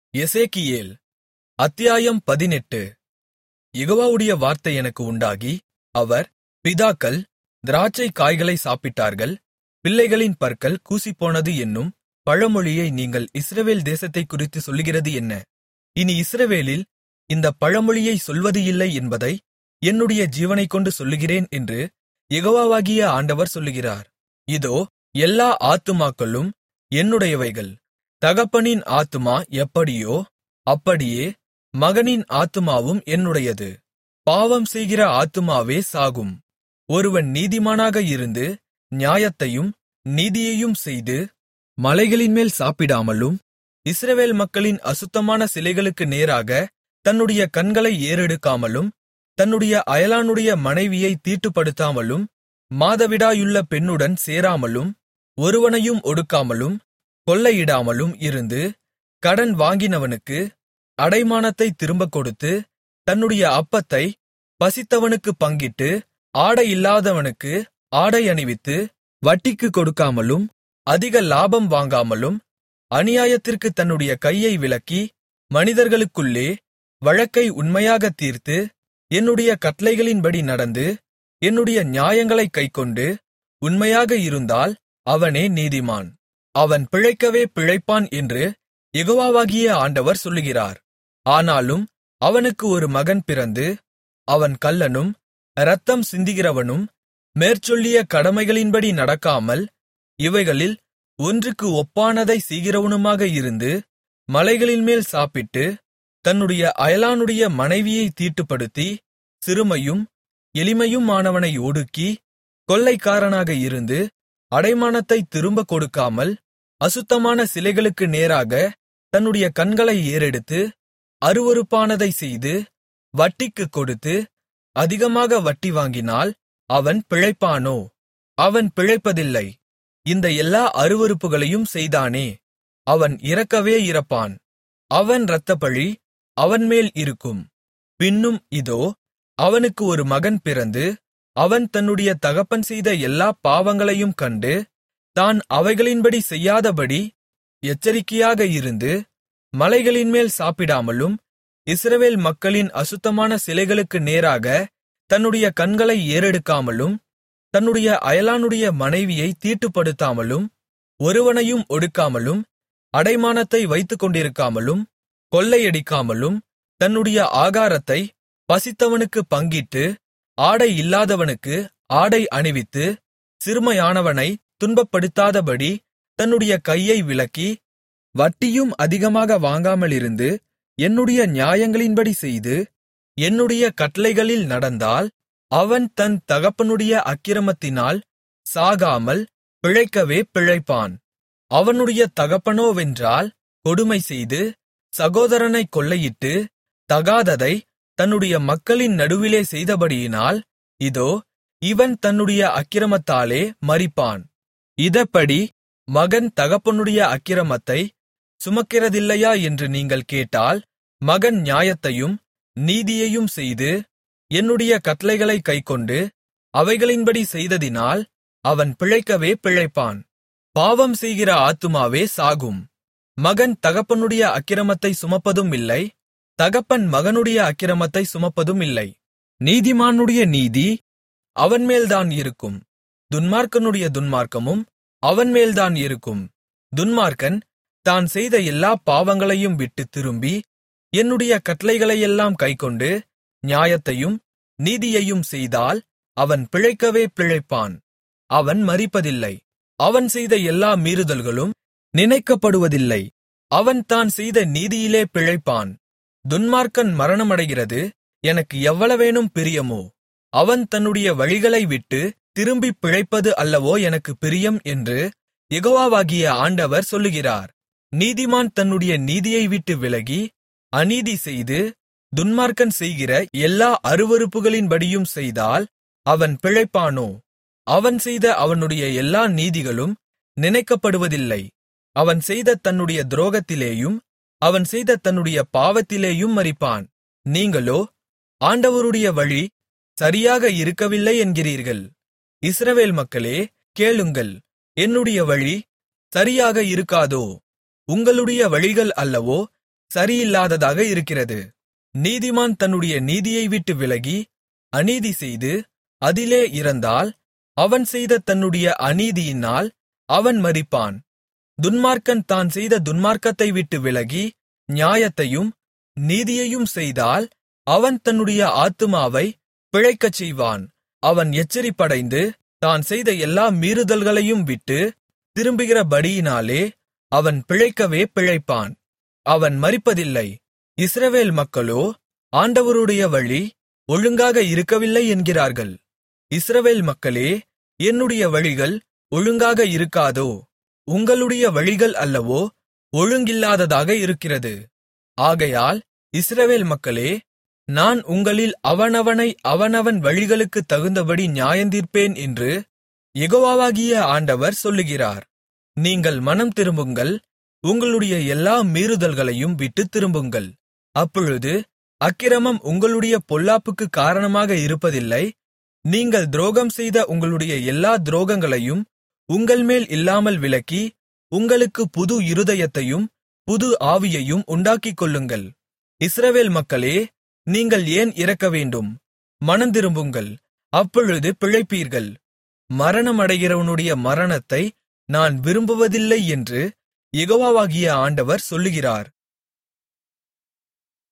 எசேக்கியேல் அத்தியாயம் 18. யெகோவாவுடைய வார்த்தை எனக்கு உண்டாகி, அவர், பிதாக்கள் திராட்சைக் காய்களை சாப்பிட்டார்கள், பிள்ளைகளின் பற்கள் கூசிப்போனது என்னும் பழமொழியை நீங்கள் இஸ்ரவேல் தேசத்தைக்குறித்துச் சொல்லுகிறது என்ன? இனி இஸ்ரவேலில் இந்தப் பழமொழியைச் சொல்வது இல்லை என்பதை என்னுடைய ஜீவனைக்கொண்டு சொல்லுகிறேன் என்று யெகோவாகிய ஆண்டவர் சொல்லுகிறார். இதோ, எல்லா ஆத்துமாக்களும் என்னுடையவைகள். தகப்பனின் ஆத்துமா எப்படியோ அப்படியே மகனின் ஆத்துமாவும் என்னுடையது. பாவம் செய்கிற ஆத்துமாவே சாகும். ஒருவன் நீதிமானாக இருந்து நியாயத்தையும் நீதியையும் செய்து மலைகளின்மேல் சாப்பிடாமலும் இஸ்ரவேல் மக்களின் அசுத்தமான சிலைகளுக்கு நேராக தன்னுடைய கண்களை ஏறெடுக்காமலும் தன்னுடைய அயலானுடைய மனைவியைத் தீட்டுப்படுத்தாமலும் மாதவிடாயுள்ள பெண்ணுடன் சேராமலும் ஒருவனையும் ஒடுக்காமலும் கொள்ளையிடாமலும் இருந்து கடன் வாங்கினவனுக்கு அடைமானத்தைத் திரும்பக் கொடுத்து தன்னுடைய அப்பத்தைப் பசித்தவனுக்குப் பங்கிட்டு ஆடையில்லாதவனுக்கு ஆடை அணிவித்து வட்டிக்குக் கொடுக்காமலும் அதிக லாபம் வாங்காமலும் அநியாயத்திற்குத் தன்னுடைய கையை விலக்கி மனிதர்களுக்குள்ளே வழக்கை உண்மையாகத் தீர்த்து என்னுடைய கட்டளைகளின்படி நடந்து என்னுடைய நியாயங்களைக் கைக்கொண்டு உண்மையாக இருந்தால் அவனே நீதிமான். அவன் பிழைக்கவே பிழைப்பான் என்று யெகோவாகிய ஆண்டவர் சொல்லுகிறார். ஆனாலும் அவனுக்கு ஒரு மகன் பிறந்து அவன் கள்ளனும் இரத்தம் சிந்துகிறவனும் மேற்சொல்லிய கடமைகளின்படி நடக்காமல் இவைகளில் ஒன்றுக்கு ஒப்பானதைச் செய்கிறவனுமாக இருந்து மலைகளின்மேல் சாப்பிட்டு தன்னுடைய அயலானுடைய மனைவியைத் தீட்டுப்படுத்தி சிறுமையும் எளிமையுமானவனை ஒடுக்கி கொள்ளைக்காரனாக இருந்து அடைமானத்தைத் திரும்பக் கொடுக்காமல் அசுத்தமான சிலைகளுக்கு நேராக தன்னுடைய கண்களை ஏறெடுத்து அருவருப்பானதைச் செய்து வட்டிக்குக் கொடுத்து அதிகமாக வட்டி வாங்கினால் அவன் பிழைப்பானோ? அவன் பிழைப்பதில்லை. இந்த எல்லா அருவருப்புகளையும் செய்தானே, அவன் இறக்கவே இறப்பான். அவன் இரத்தப்பழி அவன்மேல் இருக்கும். பின்னும் இதோ, அவனுக்கு ஒரு மகன் பிறந்து அவன் தன்னுடைய தகப்பன் செய்த எல்லாப் பாவங்களையும் கண்டு தான் அவைகளின்படி செய்யாதபடி எச்சரிக்கையாக இருந்து மலைகளின்மேல் சாப்பிடாமலும் இஸ்ரவேல் மக்களின் அசுத்தமான சிலைகளுக்கு நேராக தன்னுடைய கண்களை ஏறெடுக்காமலும் தன்னுடைய அயலானுடைய மனைவியைத் தீட்டுப்படுத்தாமலும் ஒருவனையும் ஒடுக்காமலும் அடைமானத்தை வைத்துக்கொண்டிருக்காமலும் கொள்ளையடிக்காமலும் தன்னுடைய ஆகாரத்தைப் பசித்தவனுக்குப் பங்கிட்டு ஆடை இல்லாதவனுக்கு ஆடை அணிவித்து சிறுமையானவனைத் துன்பப்படுத்தாதபடி தன்னுடைய கையை விலக்கி வட்டியும் அதிகமாக வாங்காமலிருந்து என்னுடைய நியாயங்களின்படி செய்து என்னுடைய கட்டளைகளில் நடந்தால் அவன் தன் தகப்பனுடைய அக்கிரமத்தினால் சாகாமல் பிழைக்கவே பிழைப்பான். அவனுடைய தகப்பனோவென்றால் கொடுமை செய்து சகோதரனைக் கொள்ளையிட்டு தகாததை தன்னுடைய மக்களின் நடுவிலே செய்தபடியினால் இதோ, இவன் தன்னுடைய அக்கிரமத்தாலே மரிப்பான். இதப்படி மகன் தகப்பனுடைய அக்கிரமத்தைச் சுமக்கிறதில்லையா என்று நீங்கள் கேட்டால், மகன் நியாயத்தையும் நீதியையும் செய்து என்னுடைய கட்டளைகளைக் கைக்கொண்டு அவைகளின்படி செய்ததினால் அவன் பிழைக்கவே பிழைப்பான். பாவம் செய்கிற ஆத்துமாவே சாகும். மகன் தகப்பனுடைய அக்கிரமத்தைச் சுமப்பதும் இல்லை, தகப்பன் மகனுடைய அக்கிரமத்தைச் சுமப்பதும் இல்லை. நீதிமானுடைய நீதி அவன்மேல்தான் இருக்கும், துன்மார்க்கனுடைய துன்மார்க்கமும் அவன்மேல்தான் இருக்கும். துன்மார்க்கன் தான் செய்த எல்லாப் பாவங்களையும் விட்டுத் திரும்பி என்னுடைய கட்டளைகளையெல்லாம் கைக்கொண்டு நியாயத்தையும் நீதியையும் செய்தால் அவன் பிழைக்கவே பிழைப்பான். அவன் மரிப்பதில்லை. அவன் செய்த எல்லா மீறுதல்களும் நினைக்கப்படுவதில்லை. அவன் தான் செய்த நீதியிலே பிழைப்பான். துன்மார்க்கன் மரணமடைகிறது எனக்கு எவ்வளவேனும் பிரியமோ? அவன் தன்னுடைய வழிகளை விட்டு திரும்பிப் பிழைப்பது அல்லவோ எனக்கு பிரியம் என்று யெகோவாகிய ஆண்டவர் சொல்லுகிறார். நீதிமான் தன்னுடைய நீதியை விட்டு விலகி அநீதி செய்து துன்மார்க்கன் செய்கிற எல்லா அருவருப்புகளின்படியும் செய்தால் அவன் பிழைப்பானோ? அவன் செய்த அவனுடைய எல்லா நீதிகளும் நினைக்கப்படுவதில்லை. அவன் செய்த தன்னுடைய துரோகத்திலேயும் அவன் செய்த தன்னுடைய பாவத்திலேயும் மரிப்பான். நீங்களோ ஆண்டவருடைய வழி சரியாக இருக்கவில்லை என்கிறீர்கள். இஸ்ரவேல் மக்களே, கேளுங்கள், என்னுடைய வழி சரியாக இருக்காதோ? உங்களுடைய வழிகள் அல்லவோ சரியில்லாததாக இருக்கிறது. நீதிமான் தன்னுடைய நீதியை விட்டு விலகி அநீதி செய்து அதிலே இறந்தால் அவன் செய்த தன்னுடைய அநீதியினால் அவன் மரிப்பான். துன்மார்க்கன் தான் செய்த துன்மார்க்கத்தை விட்டு விலகி நியாயத்தையும் நீதியையும் செய்தால் அவன் தன்னுடைய ஆத்துமாவை பிழைக்கச் செய்வான். அவன் எச்சரிப்படைந்து தான் செய்த எல்லா மீறுதல்களையும் விட்டு திரும்புகிறபடியினாலே அவன் பிழைக்கவே பிழைப்பான். அவன் மரிப்பதில்லை. இஸ்ரவேல் மக்களோ ஆண்டவருடைய வழி ஒழுங்காக இருக்கவில்லை என்கிறார்கள். இஸ்ரவேல் மக்களே, என்னுடைய வழிகள் ஒழுங்காக இருக்காதோ? உங்களுடைய வழிகள் அல்லவோ ஒழுங்கில்லாததாக இருக்கிறது. ஆகையால் இஸ்ரவேல் மக்களே, நான் உங்களில் அவனவனை அவனவன் வழிகளுக்குத் தகுந்தபடி நியாயந்தீர்ப்பேன் என்று யெகோவாகிய ஆண்டவர் சொல்லுகிறார். நீங்கள் மனம் திரும்புங்கள், உங்களுடைய எல்லா மீறுதல்களையும் விட்டுத் திரும்புங்கள். அப்பொழுது அக்கிரமம் உங்களுடைய பொல்லாப்புக்குக் காரணமாக இருப்பதில்லை. நீங்கள் துரோகம் செய்த உங்களுடைய எல்லா துரோகங்களையும் உங்கள்மேல் இல்லாமல் விலக்கி உங்களுக்கு புது இருதயத்தையும் புது ஆவியையும் உண்டாக்கிக்கொள்ளுங்கள். இஸ்ரவேல் மக்களே, நீங்கள் ஏன் இறக்கவேண்டும்? மனந்திரும்புங்கள், அப்பொழுது பிழைப்பீர்கள். மரணமடைகிறவனுடைய மரணத்தை நான் விரும்புவதில்லை என்று யெகோவாகிய ஆண்டவர் சொல்லுகிறார்.